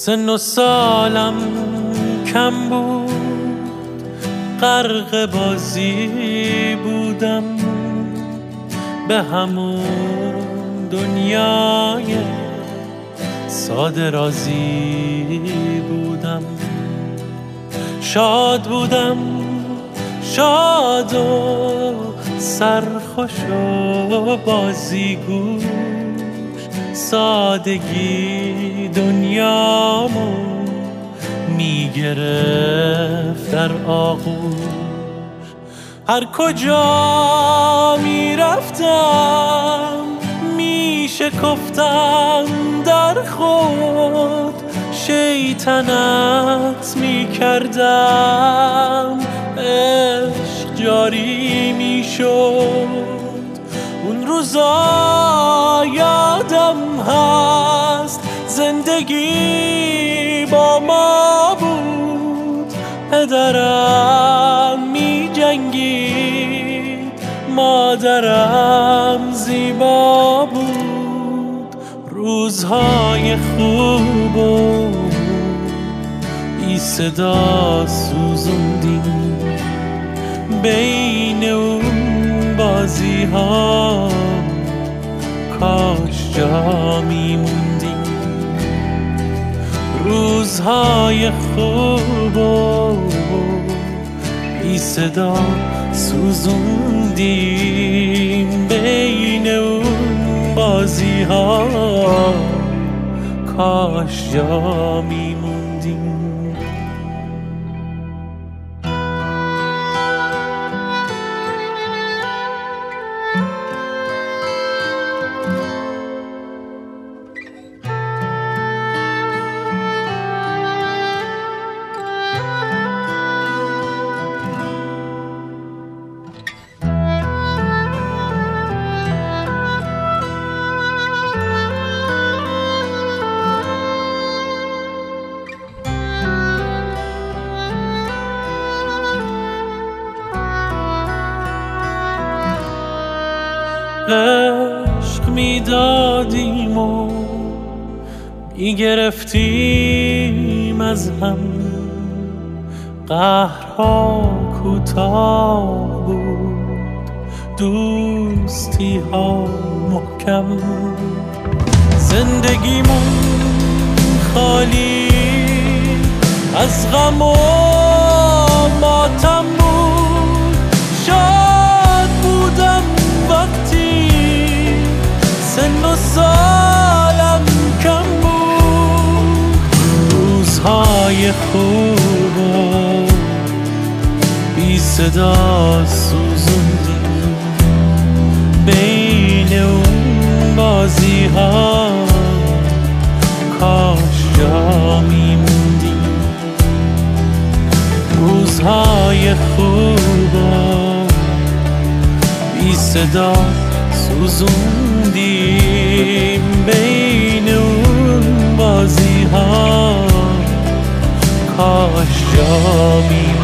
سن و سالم کم بود، غرق بازی بودم، به همون دنیای ساده رازی بودم. شاد بودم، شاد و سرخوش و بازیگوش، سادگی دنیامو میگرفت در آغوش. هر کجا میرفتم میشکفتم در خود، شیطنت میکردم، عشق جاری میشد. اون روزا یادم هست زندگی با ما بود، پدرم می جنگید، مادرم زیبا بود. روزهای خوب و بی صدا سوزوندیم بین اون بازی ها، کاش جا میموندیم. روزهای خوب و بی صدا سوزوندیم بین اون بازی ها، کاش جا میموندیم. عشق میدادیم و میگرفتیم از هم، قهرها کوتاه بود، دوستی ها محکم. زندگیمون خالی از غم و ماتم بود، شاد بودم وقتی سن و سالم کم بود. روزهای خوب و بی صدا سوزوندیم بین اون بازی ها، کاش جا میموندیم. روزهای خوب و بی صدا سوزوندیم بین اون بازی ها، کاش جا میموندیم.